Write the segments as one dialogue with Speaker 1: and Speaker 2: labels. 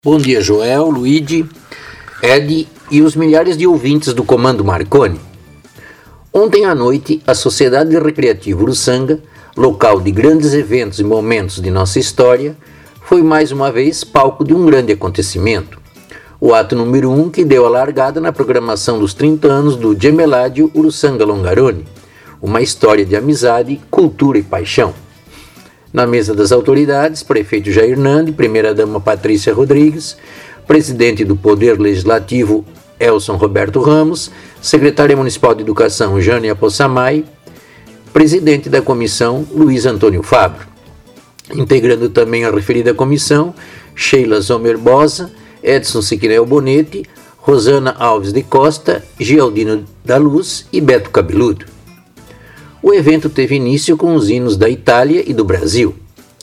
Speaker 1: Bom dia, Joel, Luigi, Ed e os milhares de ouvintes do Comando Marconi. Ontem à noite, a Sociedade Recreativa Uruçanga, local de grandes eventos e momentos de nossa história, foi mais uma vez palco de um grande acontecimento. O ato número 1 que deu a largada na programação dos 30 anos do Gemeládio Uruçanga Longarone, uma história de amizade, cultura e paixão. Na mesa das autoridades, prefeito Jair Nandi, primeira-dama Patrícia Rodrigues, presidente do Poder Legislativo Elson Roberto Ramos, secretária municipal de Educação Jânia Possamay, presidente da comissão Luiz Antônio Fabro. Integrando também a referida comissão, Sheila Zomer Bosa, Edson Siquinel Bonetti, Rosana Alves de Costa, Gialdino da Luz e Beto Cabeludo. O evento teve início com os hinos da Itália e do Brasil.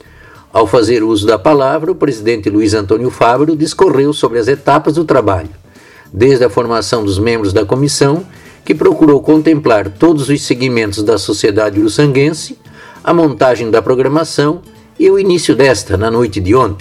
Speaker 1: Ao fazer uso da palavra, o presidente Luiz Antônio Fabro discorreu sobre as etapas do trabalho, desde a formação dos membros da comissão, que procurou contemplar todos os segmentos da sociedade uruçanguense, a montagem da programação e o início desta na noite de ontem.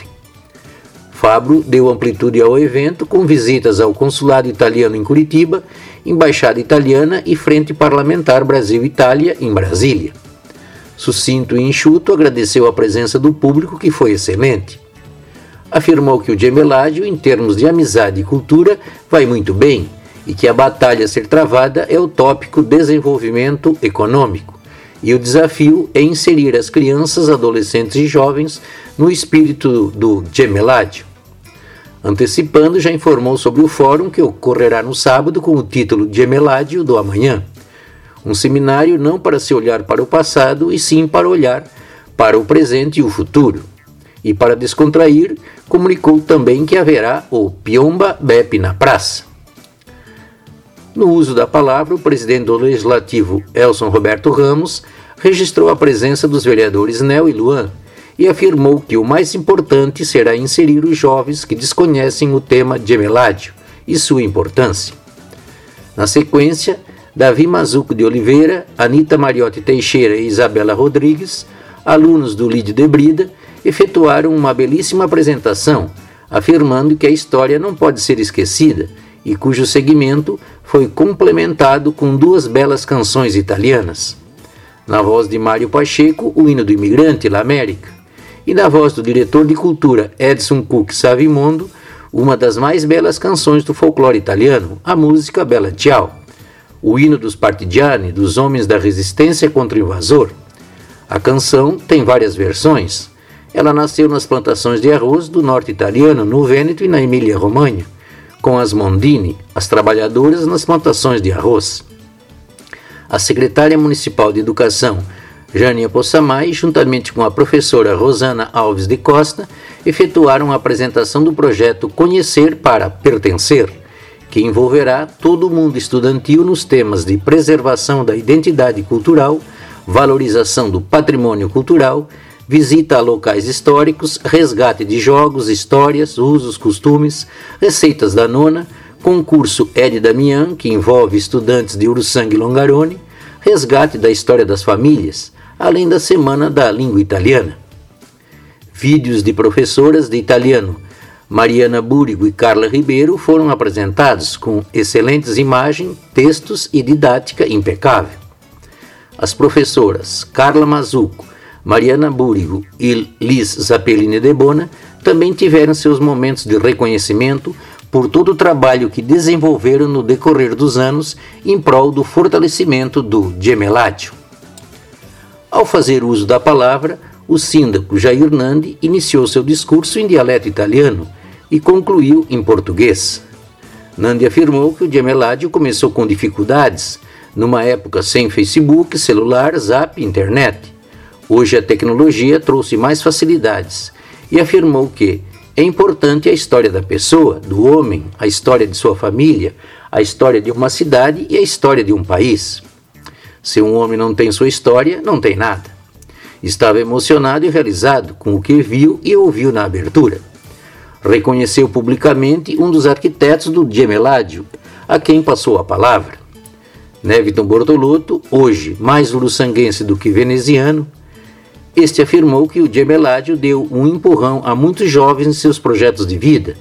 Speaker 1: Fabro deu amplitude ao evento com visitas ao consulado italiano em Curitiba, embaixada italiana e frente parlamentar Brasil-Itália em Brasília. Sucinto e enxuto, agradeceu a presença do público, que foi excelente. Afirmou que o Gemeládio, em termos de amizade e cultura, vai muito bem e que a batalha a ser travada é o tópico desenvolvimento econômico e o desafio é inserir as crianças, adolescentes e jovens no espírito do Gemeládio. Antecipando, já informou sobre o fórum que ocorrerá no sábado com o título Gemeládio do Amanhã. Um seminário não para se olhar para o passado, e sim para olhar para o presente e o futuro. E para descontrair, comunicou também que haverá o Piomba Bep na praça. No uso da palavra, o presidente do Legislativo, Elson Roberto Ramos, registrou a presença dos vereadores Nel e Luan, e afirmou que o mais importante será inserir os jovens que desconhecem o tema Gemeládio e sua importância. Na sequência, Davi Mazuco de Oliveira, Anita Mariotti Teixeira e Isabela Rodrigues, alunos do Lídio de Brida, efetuaram uma belíssima apresentação, afirmando que a história não pode ser esquecida e cujo segmento foi complementado com duas belas canções italianas. Na voz de Mário Pacheco, o hino do imigrante, La América, e na voz do diretor de cultura Edson Cook Savimondo, uma das mais belas canções do folclore italiano, a música Bella Ciao, o hino dos partigiani, dos homens da resistência contra o invasor. A canção tem várias versões. Ela nasceu nas plantações de arroz do norte italiano, no Vêneto e na Emília-Romanha, com as Mondini, as trabalhadoras nas plantações de arroz. A secretária municipal de Educação, Jânia Possamay, juntamente com a professora Rosana Alves de Costa, efetuaram a apresentação do projeto Conhecer para Pertencer, que envolverá todo o mundo estudantil nos temas de preservação da identidade cultural, valorização do patrimônio cultural, visita a locais históricos, resgate de jogos, histórias, usos, costumes, receitas da nona, concurso Ed Damian, que envolve estudantes de Uruçanga e Longarone, resgate da história das famílias, além da Semana da Língua Italiana. Vídeos de professoras de italiano Mariana Búrigo e Carla Ribeiro foram apresentados com excelentes imagens, textos e didática impecável. As professoras Carla Mazuco, Mariana Búrigo e Liz Zappellini de Bona também tiveram seus momentos de reconhecimento por todo o trabalho que desenvolveram no decorrer dos anos em prol do fortalecimento do Gemeládio. Ao fazer uso da palavra, o síndaco Jair Nandi iniciou seu discurso em dialeto italiano e concluiu em português. Nandi afirmou que o Gemeládio começou com dificuldades, numa época sem Facebook, celular, Zap e internet. Hoje a tecnologia trouxe mais facilidades e afirmou que é importante a história da pessoa, do homem, a história de sua família, a história de uma cidade e a história de um país. Se um homem não tem sua história, não tem nada. Estava emocionado e realizado com o que viu e ouviu na abertura. Reconheceu publicamente um dos arquitetos do Gemeládio, a quem passou a palavra. Neviton Bortolotto, hoje mais uruçanguense do que veneziano, Este afirmou que o Gemeládio deu um empurrão a muitos jovens em seus projetos de vida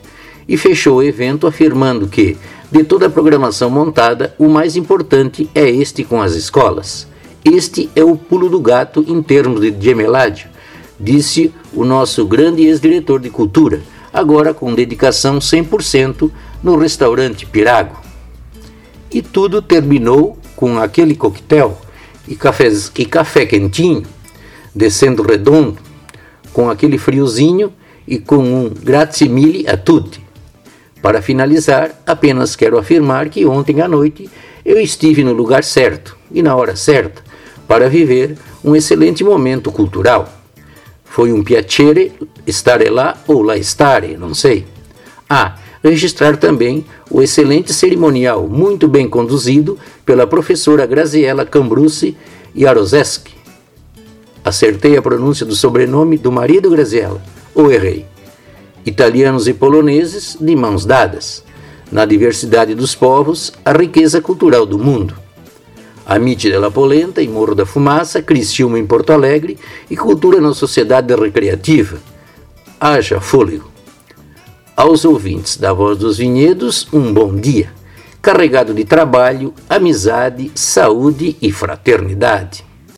Speaker 1: e fechou o evento afirmando que, de toda a programação montada, o mais importante é este com as escolas. Este é o pulo do gato em termos de gemeládio, disse o nosso grande ex-diretor de cultura, agora com dedicação 100% no restaurante Pirago. E tudo terminou com aquele coquetel e café quentinho, descendo redondo, com aquele friozinho e com um grazie mille a tutti. Para finalizar, apenas quero afirmar que ontem à noite eu estive no lugar certo e na hora certa para viver um excelente momento cultural. Foi um piacere stare lá ou lá stare, não sei. Registrar também o excelente cerimonial muito bem conduzido pela professora Graziella Cambrucci Jaroszewski. Acertei a pronúncia do sobrenome do marido Graziella, ou errei? Italianos e poloneses de mãos dadas. Na diversidade dos povos, a riqueza cultural do mundo. Amite della Polenta em Morro da Fumaça, Criciúma em Porto Alegre e cultura na sociedade recreativa. Haja fôlego. Aos ouvintes da Voz dos Vinhedos, um bom dia, carregado de trabalho, amizade, saúde e fraternidade.